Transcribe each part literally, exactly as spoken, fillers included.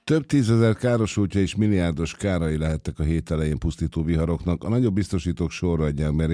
Több tízezer károsultja és milliárdos kárai lehettek a hét elején pusztító viharoknak. A nagyobb biztosítók sorra adják be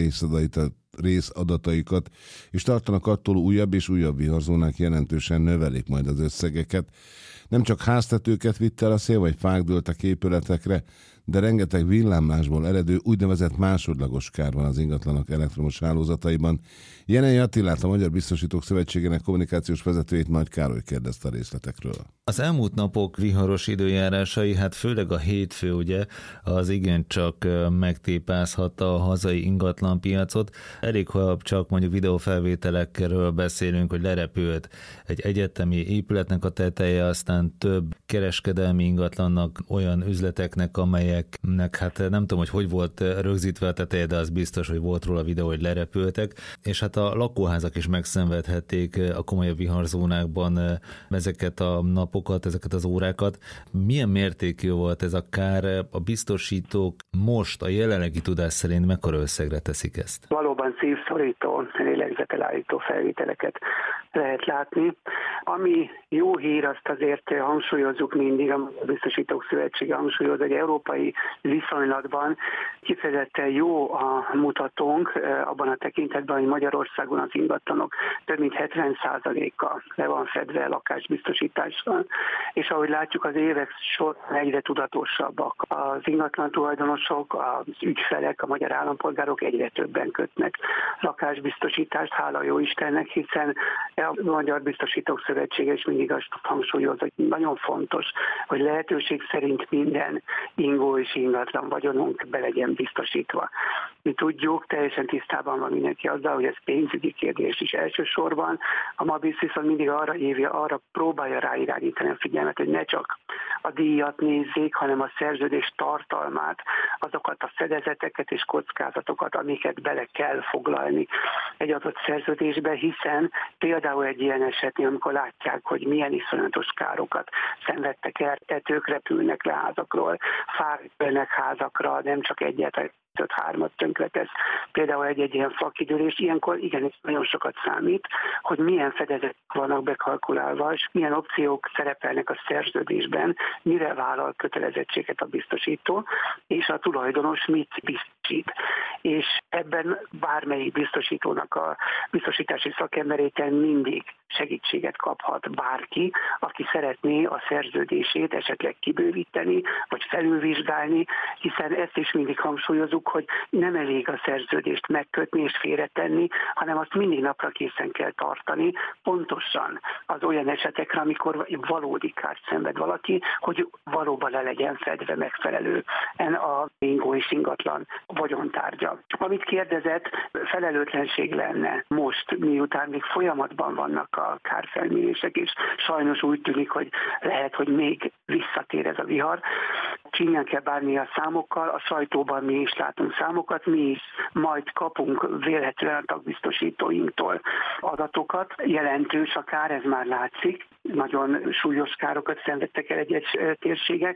részadataikat, és tartanak attól, újabb és újabb viharzónák jelentősen növelik majd az összegeket. Nem csak háztetőket vitt el a szél, vagy fák dőltek épületekre, de rengeteg villámlásból eredő úgynevezett másodlagos kár van az ingatlanok elektromos hálózataiban. Jenei Attilát, a Magyar Biztosítók Szövetségének kommunikációs vezetőjét, Nagy Károly kérdezte a részletekről. Az elmúlt napok viharos időjárásai, hát főleg a hétfő, ugye, az igencsak megtépázhatta a hazai ingatlanpiacot. Elég, ha csak mondjuk videófelvételekről beszélünk, hogy lerepült egy egyetemi épületnek a teteje, aztán több kereskedelmi ingatlannak, olyan üzleteknek, amelyeknek, hát nem tudom, hogy hogy volt rögzítve a teteje, de az biztos, hogy volt róla videó, hogy lerepültek, és hát a lakóházak is megszenvedhették a komolyabb viharzónákban ezeket a napokat, ezeket az órákat. Milyen mértékű volt ez a kár? A biztosítók most a jelenlegi tudás szerint mekkora összegre teszik ezt? Valóban szívszorító, lélegzetelállító felvételeket lehet látni. Ami jó hír, azt azért hangsúlyozzuk mindig, a Biztosítók Szövetsége hangsúlyoz, hogy európai viszonylatban kifejezetten jó a mutatónk abban a tekintetben, hogy Magyarországon az ingatlanok több mint hetven százaléka le van fedve lakásbiztosítással, és ahogy látjuk, az évek során egyre tudatosabbak az ingatlan tulajdonosok, az ügyfelek, a magyar állampolgárok egyre többen kötnek lakásbiztosítást, hála jó Istennek, hiszen a Magyar Biztosítók Szövetsége is mindig azt hangsúlyoz, hogy nagyon fontos, hogy lehetőség szerint minden ingó és ingatlan vagyonunk be legyen biztosítva. Mi tudjuk, teljesen tisztában van mindenki azzal, hogy ez pénzügyi kérdés is elsősorban. A MABISZ viszont mindig arra hívja, arra próbálja ráirányítani a figyelmet, hogy ne csak a díjat nézzék, hanem a szerződés tartalmát, azokat a fedezeteket és kockázatokat, amiket bele kell foglalni egy adott szerződésbe, hiszen például egy ilyen esetén, amikor látják, hogy milyen iszonyatos károkat szenvedtek el, tetők repülnek le házakról, fák repülnek házakra, nem csak egyet, öt-hármat tönkretesz, például egy-egy ilyen fakidőlés, ilyenkor igenis nagyon sokat számít, hogy milyen fedezetek vannak bekalkulálva, és milyen opciók szerepelnek a szerződésben, mire vállal kötelezettséget a biztosító, és a tulajdonos mit biztosít. És ebben bármelyik biztosítónak a biztosítási szakemberétől mindig segítséget kaphat bárki, aki szeretné a szerződését esetleg kibővíteni, vagy felülvizsgálni, hiszen ezt is mindig hangsúlyozunk, hogy nem elég a szerződést megkötni és félretenni, hanem azt mindig napra készen kell tartani, pontosan az olyan esetekre, amikor valódi kárt szenved valaki, hogy valóban le legyen fedve megfelelően a ingó és ingatlan vagyontárgya. Amit kérdezett, felelőtlenség lenne most, miután még folyamatban vannak a kárfelmérések, és sajnos úgy tűnik, hogy lehet, hogy még visszatér ez a vihar. Csínyen kell bánni a számokkal, a sajtóban mi is látunk számokat, mi is majd kapunk vélhetően a tagbiztosítóinktól adatokat. Jelentős a kár, ez már látszik. Nagyon súlyos károkat szenvedtek el egyes térségek.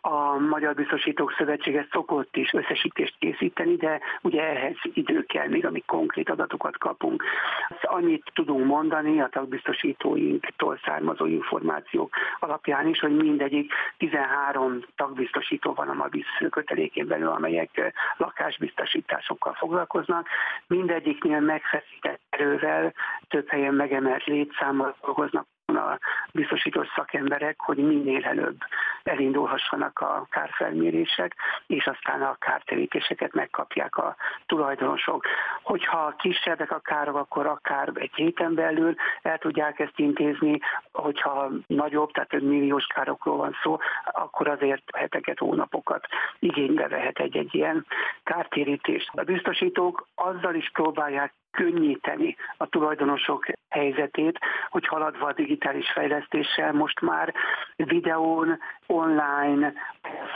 A Magyar Biztosítók Szövetsége szokott is összesítést készíteni, de ugye ehhez idő kell még, amíg konkrét adatokat kapunk. Annyit tudunk mondani a tagbiztosítóinktól származó információk alapján is, hogy mindegyik tizenhárom tagbiztosító van a MABISZ kötelékén belül, amelyek lakásbiztosításokkal foglalkoznak. Mindegyiknél megfeszített erővel, több helyen megemelt létszámmal dolgoznak a biztosítós szakemberek, hogy minél előbb elindulhassanak a kárfelmérések, és aztán a kártérítéseket megkapják a tulajdonosok. Hogyha kisebbek a károk, akkor akár egy héten belül el tudják ezt intézni, hogyha nagyobb, tehát több milliós károkról van szó, akkor azért heteket, hónapokat igénybe vehet egy-egy ilyen kártérítést. A biztosítók azzal is próbálják könnyíteni a tulajdonosok helyzetét, hogy haladva a digitális fejlesztéssel most már videón, online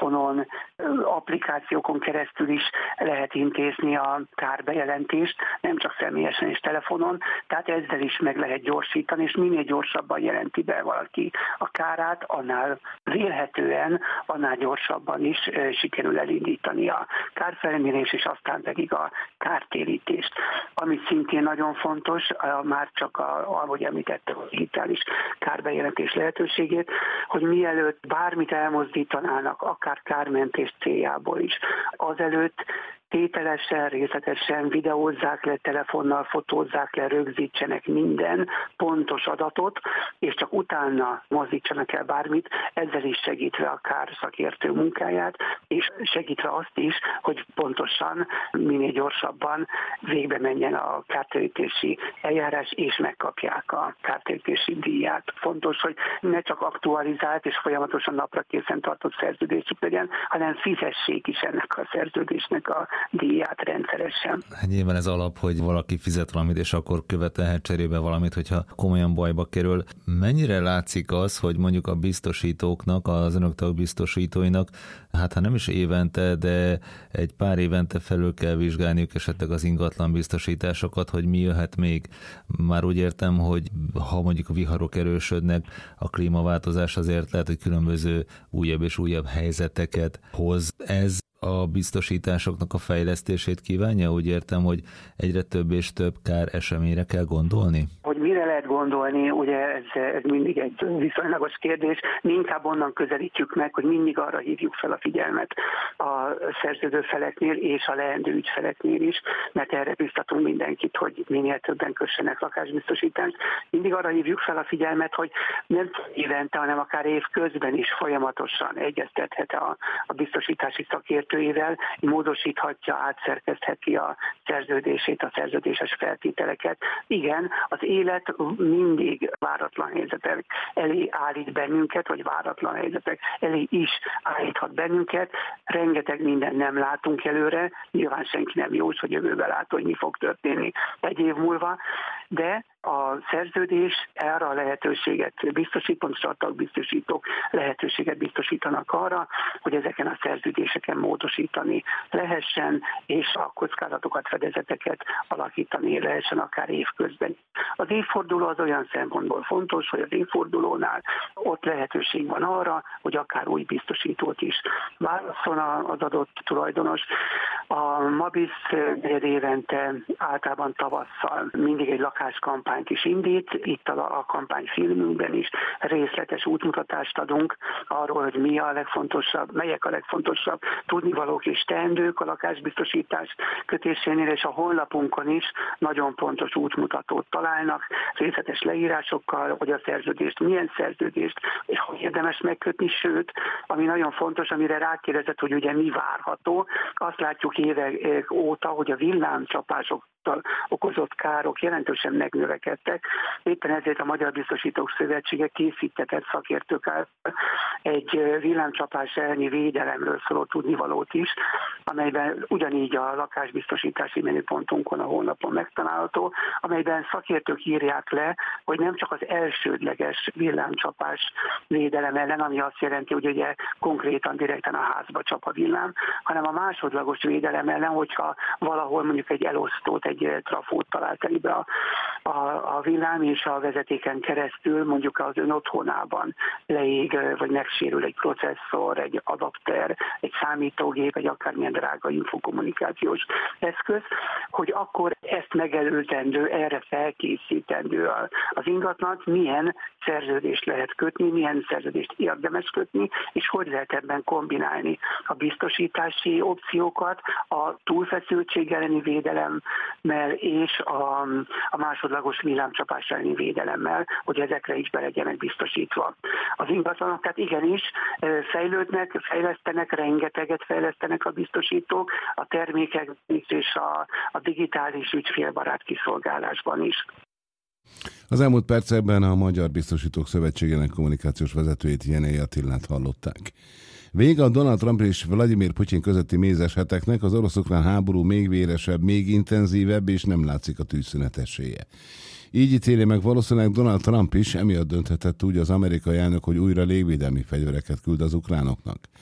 telefonon, applikációkon keresztül is lehet intézni a kárbejelentést, nem csak személyesen és telefonon, tehát ezzel is meg lehet gyorsítani, és minél gyorsabban jelenti be valaki a kárát, annál vélhetően, annál gyorsabban is sikerül elindítani a kárfelmérés, és aztán pedig a kártérítést. Ami szintén nagyon fontos, már csak a, ahogy említettem, a digitális kárbejelentés lehetőségét, hogy mielőtt bármit elmozdítanának, akár kármentés céljából is, azelőtt tételesen, részletesen videózzák le, telefonnal fotózzák le, rögzítsenek minden pontos adatot, és csak utána mozdítsanak el bármit, ezzel is segítve a kárszakértő munkáját, és segítve azt is, hogy pontosan, minél gyorsabban végbe menjen a kártérítési eljárás, és megkapják a kártérítési díját. Fontos, hogy ne csak aktualizált és folyamatosan napra készen tartott szerződésük legyen, hanem fizessék is ennek a szerződésnek a díját rendszeresen. Hát nyilván ez alap, hogy valaki fizet valamit, és akkor követelhet cserébe valamit, hogyha komolyan bajba kerül. Mennyire látszik az, hogy mondjuk a biztosítóknak, az önök tagbiztosítóinak, hát ha nem is évente, de egy pár évente felül kell vizsgálniuk esetleg az ingatlan biztosításokat, hogy mi jöhet még. Már úgy értem, hogy ha mondjuk a viharok erősödnek, a klímaváltozás azért lehet, hogy különböző újabb és újabb helyzeteket hoz. Ez a biztosításoknak a fejlesztését kívánja? Úgy értem, hogy egyre több és több kár eseményre kell gondolni? Hogy mire lehet gondolni, ugye ez, ez mindig egy viszonylagos kérdés. Mi inkább onnan közelítjük meg, hogy mindig arra hívjuk fel a figyelmet a szerződő feleknél és a leendő ügyfeleknél is, mert erre biztatunk mindenkit, hogy minél többen kössenek lakásbiztosítást. Mindig arra hívjuk fel a figyelmet, hogy nem évente, hanem akár év közben is folyamatosan egyeztethet a, a biztosítási szakértőjével, módosíthatja, átszerkesztheti a szerződését, a szerződéses feltételeket. Igen, az élet mindig váratlan helyzetek elé állít bennünket, vagy váratlan helyzetek elé is állíthat bennünket. Rengeteg mindent nem látunk előre, nyilván senki nem jó, hogy jövőben lát, hogy mi fog történni egy év múlva, de a szerződés erre a lehetőséget biztosít, pontosan a tagbiztosítók lehetőséget biztosítanak arra, hogy ezeken a szerződéseken módosítani lehessen, és a kockázatokat, fedezeteket alakítani lehessen akár évközben. Az évforduló az olyan szempontból fontos, hogy az évfordulónál ott lehetőség van arra, hogy akár új biztosítót is válasszon az adott tulajdonos. A Mabisz negyed évente általában tavasszal mindig egy lakáskampányt is indít, itt a, a kampányfilmünkben is részletes útmutatást adunk arról, hogy mi a legfontosabb, melyek a legfontosabb tudnivalók és teendők a lakásbiztosítás kötésénél, és a honlapunkon is nagyon pontos útmutatót találnak, részletes leírásokkal, hogy a szerződést, milyen szerződést, és hogy érdemes megkötni, sőt, ami nagyon fontos, amire rákérdezett, hogy ugye mi várható, azt látjuk évek óta, hogy a villámcsapások okozott károk jelentősen megnövekedtek. Éppen ezért a Magyar Biztosítók Szövetsége készítetett szakértőkkel egy villámcsapás elleni védelemről szóló tudnivalót is, amelyben ugyanígy a lakásbiztosítási menüpontunkon a honlapon megtalálható, amelyben szakértők írják le, hogy nem csak az elsődleges villámcsapás védelem ellen, ami azt jelenti, hogy ugye konkrétan direkten a házba csap a villám, hanem a másodlagos védelem ellen, hogyha valahol mondjuk egy elosztót, egy trafót talált elébe a, a, a villám, és a vezetéken keresztül mondjuk az ön otthonában leég, vagy megsérül egy processzor, egy adapter, egy számítógép, egy akármilyen drága infokommunikációs eszköz, hogy akkor ezt megelőzendő, erre felkészítendő az ingatlant, milyen szerződést lehet kötni, milyen szerződést érdemes kötni, és hogy lehet ebben kombinálni a biztosítási opciókat, a túlfeszültség elleni védelemmel és a, a másodlagos villámcsapás elleni védelemmel, hogy ezekre is be legyenek biztosítva az ingatlanok. Tehát igenis fejlődnek, fejlesztenek, rengeteget fejlesztenek a biztosítók a termékek és a, a digitális ügyfélbarát kiszolgálásban is. Az elmúlt percekben a Magyar Biztosítók Szövetségének kommunikációs vezetőjét, Jenei Attilát hallották. Vége a Donald Trump és Vladimir Putyin közötti mézes heteknek, az orosz-ukrán háború még véresebb, még intenzívebb, és nem látszik a tűzszünet esélye. Így ítéli meg valószínűleg Donald Trump is, emiatt dönthetett úgy az amerikai elnök, hogy újra légvédelmi fegyvereket küld az ukránoknak.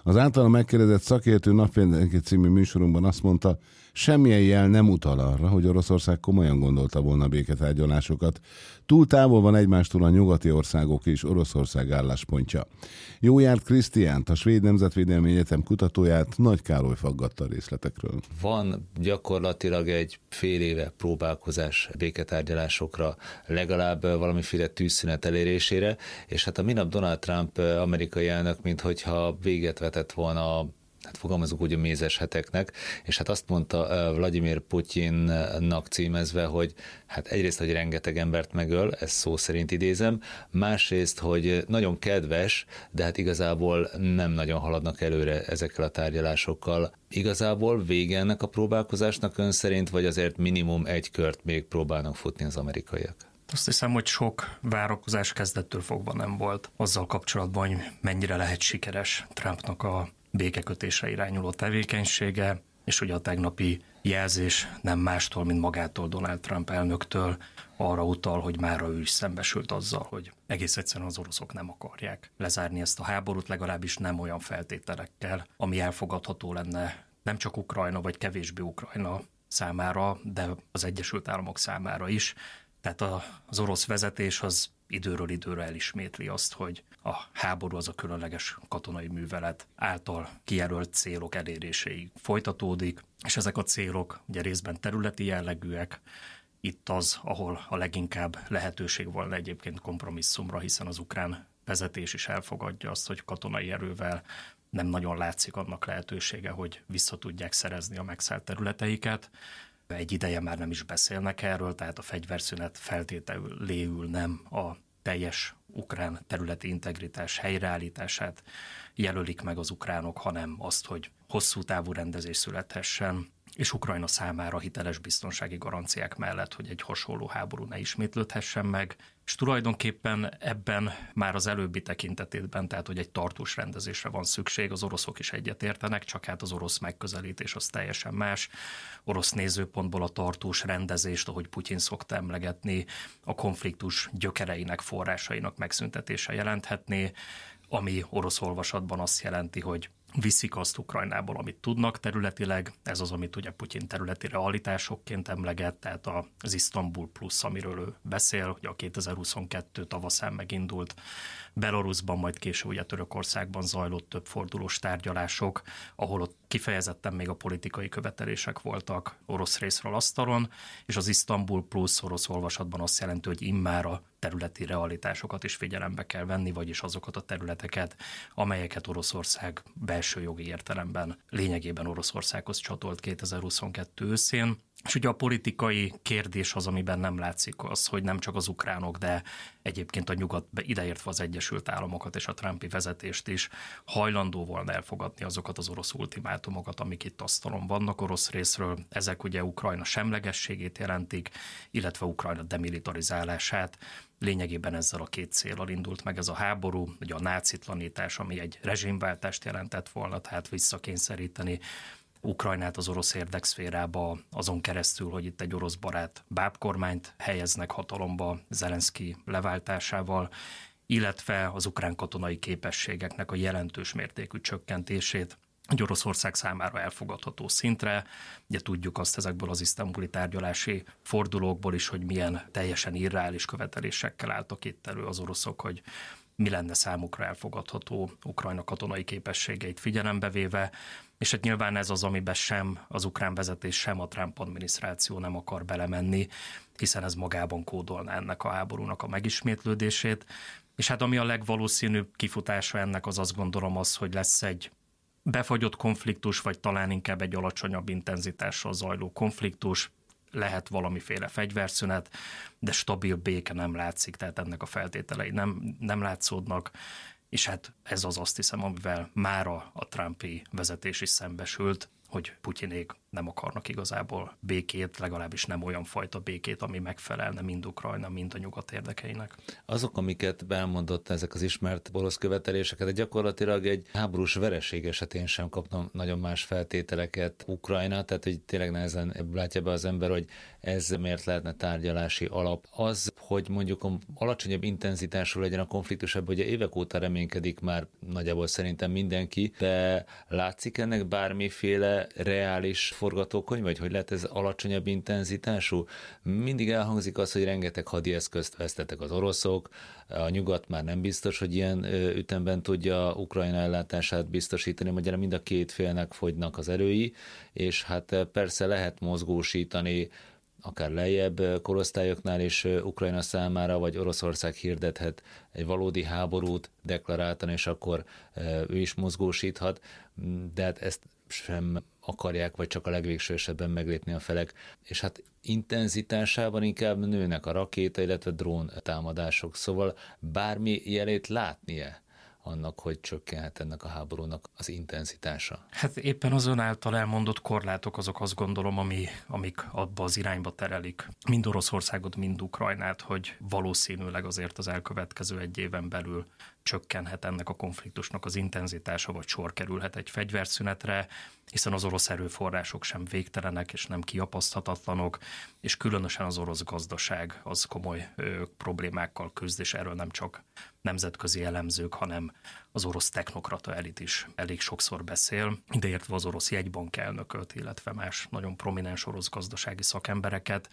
Az általa megkérdezett szakértő Napfényke című műsorunkban azt mondta, semmilyen jel nem utal arra, hogy Oroszország komolyan gondolta volna a béketárgyalásokat. Túl távol van egymástól a nyugati országok és Oroszország álláspontja. Jójárt Krisztiánt, a Svéd Nemzetvédelmi Egyetem kutatóját Nagy Károly faggatta a részletekről. Van gyakorlatilag egy fél éve próbálkozás béketárgyalásokra, legalább valamiféle tűzszünet elérésére, és hát a minap Donald Trump amerikai elnök, minthogyha véget vetett volna a hát fogalmazunk úgy a mézes heteknek, és hát azt mondta Vladimir Putyinnak címezve, hogy hát egyrészt, hogy rengeteg embert megöl, ezt szó szerint idézem, másrészt, hogy nagyon kedves, de hát igazából nem nagyon haladnak előre ezekkel a tárgyalásokkal. Igazából vége ennek a próbálkozásnak ön szerint, vagy azért minimum egy kört még próbálnak futni az amerikaiak? Azt hiszem, hogy sok várakozás kezdettől fogva nem volt azzal kapcsolatban, hogy mennyire lehet sikeres Trumpnak a békekötésre irányuló tevékenysége, és ugye a tegnapi jelzés nem mástól, mint magától Donald Trump elnöktől arra utal, hogy mára ő is szembesült azzal, hogy egész egyszerűen az oroszok nem akarják lezárni ezt a háborút, legalábbis nem olyan feltételekkel, ami elfogadható lenne nem csak Ukrajna, vagy kevésbé Ukrajna számára, de az Egyesült Államok számára is. Tehát az orosz vezetés az időről időre elismétli azt, hogy a háború az a különleges katonai művelet által kijelölt célok eléréséig folytatódik, és ezek a célok ugye részben területi jellegűek, itt az, ahol a leginkább lehetőség volna egyébként kompromisszumra, hiszen az ukrán vezetés is elfogadja azt, hogy katonai erővel nem nagyon látszik annak lehetősége, hogy vissza tudják szerezni a megszállt területeiket. Egy ideje már nem is beszélnek erről, tehát a fegyverszünet feltételéül nem a teljes ukrán területi integritás helyreállítását jelölik meg az ukránok, hanem azt, hogy hosszú távú rendezés születhessen, és Ukrajna számára hiteles biztonsági garanciák mellett, hogy egy hasonló háború ne ismétlődhessen meg. És tulajdonképpen ebben már az előbbi tekintetében, tehát hogy egy tartós rendezésre van szükség, az oroszok is egyetértenek, csak hát az orosz megközelítés az teljesen más. Orosz nézőpontból a tartós rendezést, ahogy Putyin szokta emlegetni, a konfliktus gyökereinek, forrásainak megszüntetése jelenthetné, ami orosz olvasatban azt jelenti, hogy viszik azt Ukrajnából, amit tudnak területileg, ez az, amit ugye Putyin területi realitásokként emleget, tehát az Isztambul plusz, amiről ő beszél, hogy a kétezer-huszonkettő tavaszán megindult Belarusban, majd később ugye Törökországban zajlott több fordulós tárgyalások, ahol ott kifejezetten még a politikai követelések voltak orosz részről asztalon, és az Isztambul plusz orosz olvasatban azt jelenti, hogy immár a területi realitásokat is figyelembe kell venni, vagyis azokat a területeket, amelyeket Oroszország belső jogi értelemben lényegében Oroszországhoz csatolt kétezer-huszonkettő őszén. És ugye a politikai kérdés az, amiben nem látszik az, hogy nem csak az ukránok, de egyébként a nyugat, ideértve az Egyesült Államokat és a Trumpi vezetést is hajlandó volna elfogadni azokat az orosz ultimátumokat, amik itt asztalon vannak orosz részről. Ezek ugye Ukrajna semlegességét jelentik, illetve Ukrajna demilitarizálását. Lényegében ezzel a két céllal indult meg ez a háború, ugye a nácitlanítás, ami egy rezsimváltást jelentett volna, tehát visszakényszeríteni Ukrajnát az orosz érdekszférába azon keresztül, hogy itt egy orosz barát bábkormányt helyeznek hatalomba Zelenszky leváltásával, illetve az ukrán katonai képességeknek a jelentős mértékű csökkentését egy Oroszország számára elfogadható szintre. Ugye tudjuk azt ezekből az isztambuli tárgyalási fordulókból is, hogy milyen teljesen irreális követelésekkel álltak itt elő az oroszok, hogy mi lenne számukra elfogadható Ukrajna katonai képességeit figyelembe véve, és hát nyilván ez az, amiben sem az ukrán vezetés, sem a Trump adminisztráció nem akar belemenni, hiszen ez magában kódolná ennek a háborúnak a megismétlődését. És hát ami a legvalószínűbb kifutása ennek, az azt gondolom az, hogy lesz egy befagyott konfliktus, vagy talán inkább egy alacsonyabb intenzitással zajló konfliktus, lehet valamiféle fegyverszünet, de stabil béke nem látszik, tehát ennek a feltételei nem, nem látszódnak, és hát ez az azt hiszem, amivel mára a Trumpi vezetés is szembesült, hogy Putyinék nem akarnak igazából békét, legalábbis nem olyan fajta békét, ami megfelelne mind Ukrajna, mind a nyugat érdekeinek. Azok, amiket beelmondott, ezek az ismert orosz követeléseket, de gyakorlatilag egy háborús vereség esetén sem kapna nagyon más feltételeket Ukrajna, tehát hogy tényleg nehezen látja be az ember, hogy ez miért lehetne tárgyalási alap. Az, hogy mondjuk alacsonyabb intenzitású legyen a konfliktus, ebből ugye évek óta reménykedik már nagyjából szerintem mindenki, de látszik ennek bármiféle reális forgatókönyv, vagy hogy lehet ez alacsonyabb intenzitású? Mindig elhangzik az, hogy rengeteg hadieszközt vesztettek az oroszok, a nyugat már nem biztos, hogy ilyen ütemben tudja Ukrajna ellátását biztosítani, magyarán mind a két félnek fogynak az erői, és hát persze lehet mozgósítani akár lejjebb korosztályoknál is Ukrajna számára, vagy Oroszország hirdethet egy valódi háborút deklaráltan, és akkor ő is mozgósíthat, de hát ezt sem akarják, vagy csak a legvégső esetben meglépni a felek. És hát intenzitásában inkább nőnek a rakéta, illetve drón támadások, szóval bármi jelét látnie annak, hogy csökkenhet ennek a háborúnak az intenzitása. Hát éppen az ön által elmondott korlátok azok, azt gondolom, ami, amik abba az irányba terelik mind Oroszországot, mind Ukrajnát, hogy valószínűleg azért az elkövetkező egy éven belül csökkenhet ennek a konfliktusnak az intenzitása, vagy sor kerülhet egy fegyverszünetre, hiszen az orosz erőforrások sem végtelenek, és nem kiapaszthatatlanok, és különösen az orosz gazdaság az komoly ö, problémákkal küzd, és erről nem csak nemzetközi elemzők, hanem az orosz technokrata elit is elég sokszor beszél, ideértve az orosz jegybank elnököt, illetve más nagyon prominens orosz gazdasági szakembereket,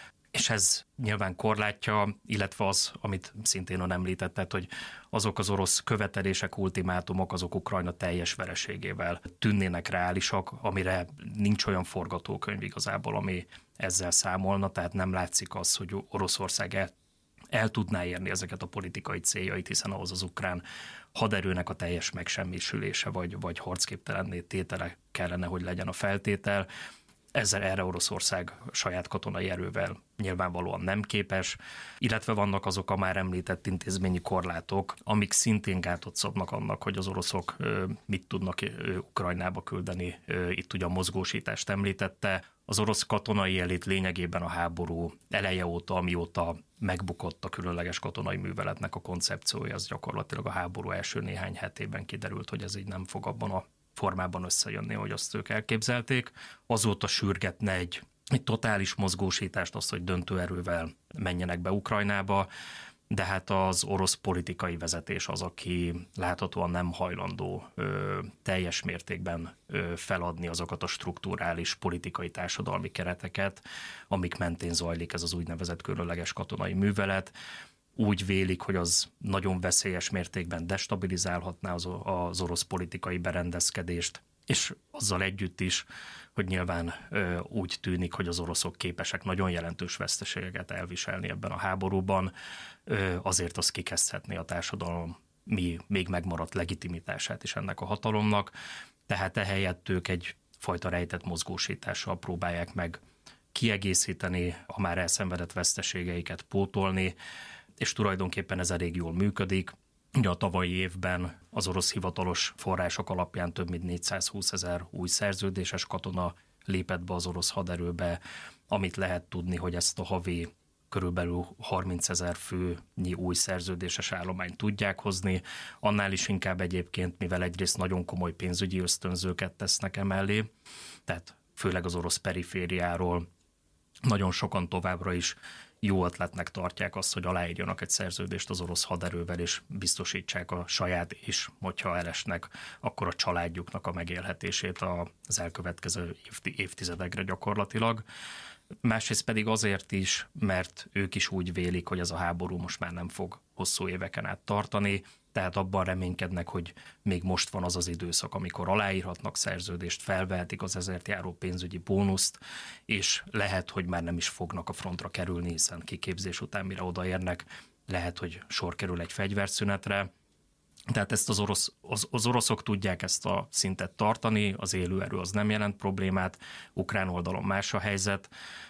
és ez nyilván korlátja, illetve az, amit szintén ön említett, hogy azok az orosz követelések, ultimátumok, azok Ukrajna teljes vereségével tűnnének reálisak, amire nincs olyan forgatókönyv igazából, ami ezzel számolna, tehát nem látszik az, hogy Oroszország el, el tudná érni ezeket a politikai céljait, hiszen ahhoz az ukrán haderőnek a teljes megsemmisülése, vagy, vagy harcképtelenné tétele kellene, hogy legyen a feltétel. Ezzel erre Oroszország saját katonai erővel nyilvánvalóan nem képes, illetve vannak azok a már említett intézményi korlátok, amik szintén gátot szabnak annak, hogy az oroszok mit tudnak Ukrajnába küldeni. Itt ugye a mozgósítást említette. Az orosz katonai elit lényegében a háború eleje óta, amióta megbukott a különleges katonai műveletnek a koncepciója, az gyakorlatilag a háború első néhány hetében kiderült, hogy ez így nem fog abban a formában összejönni, hogy azt ők elképzelték. Azóta sürgetne egy, egy totális mozgósítást, azt, hogy döntő erővel menjenek be Ukrajnába, de hát az orosz politikai vezetés az, aki láthatóan nem hajlandó ö, teljes mértékben ö, feladni azokat a strukturális politikai társadalmi kereteket, amik mentén zajlik ez az úgynevezett különleges katonai művelet. Úgy vélik, hogy az nagyon veszélyes mértékben destabilizálhatná az, az orosz politikai berendezkedést, és azzal együtt is, hogy nyilván ö, úgy tűnik, hogy az oroszok képesek nagyon jelentős veszteségeket elviselni ebben a háborúban, ö, azért az kikezdhetné a társadalom mi még megmaradt legitimitását is ennek a hatalomnak, tehát ehelyett ők egyfajta rejtett mozgósítással próbálják meg kiegészíteni a már elszenvedett veszteségeiket, pótolni, és tulajdonképpen ez elég jól működik. Ugye a tavalyi évben az orosz hivatalos források alapján több mint négyszázhúszezer új szerződéses katona lépett be az orosz haderőbe, amit lehet tudni, hogy ezt a havi körülbelül harmincezer főnyi új szerződéses állományt tudják hozni. Annál is inkább egyébként, mivel egyrészt nagyon komoly pénzügyi ösztönzőket tesznek emellé, tehát főleg az orosz perifériáról nagyon sokan továbbra is jó ötletnek tartják azt, hogy aláírjanak egy szerződést az orosz haderővel, és biztosítsák a saját is, hogyha elesnek, akkor a családjuknak a megélhetését az elkövetkező évtizedekre gyakorlatilag. Másrészt pedig azért is, mert ők is úgy vélik, hogy ez a háború most már nem fog hosszú éveken át tartani, tehát abban reménykednek, hogy még most van az az időszak, amikor aláírhatnak szerződést, felvehetik az ezért járó pénzügyi bónuszt, és lehet, hogy már nem is fognak a frontra kerülni, hiszen kiképzés után mire odaérnek, lehet, hogy sor kerül egy fegyverszünetre. Tehát ezt az, orosz, az, az oroszok tudják ezt a szintet tartani, az élőerő az nem jelent problémát, ukrán oldalon más a helyzet,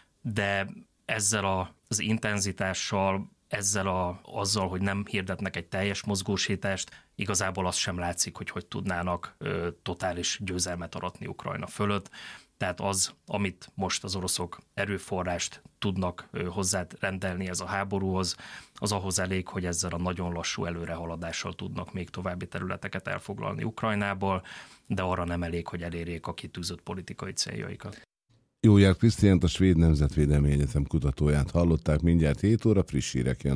de ezzel a, az intenzitással, ezzel a, azzal, hogy nem hirdetnek egy teljes mozgósítást, igazából az sem látszik, hogy hogy tudnának ö, totális győzelmet aratni Ukrajna fölött. Tehát az, amit most az oroszok erőforrást tudnak ö, hozzárendelni ez a háborúhoz, az ahhoz elég, hogy ezzel a nagyon lassú előrehaladással tudnak még további területeket elfoglalni Ukrajnából, de arra nem elég, hogy elérjék a kitűzött politikai céljaikat. Jójár Krisztiánt, a Svéd Nemzetvédelmi Egyetem kutatóját hallották, mindjárt hét óra friss hírek jön.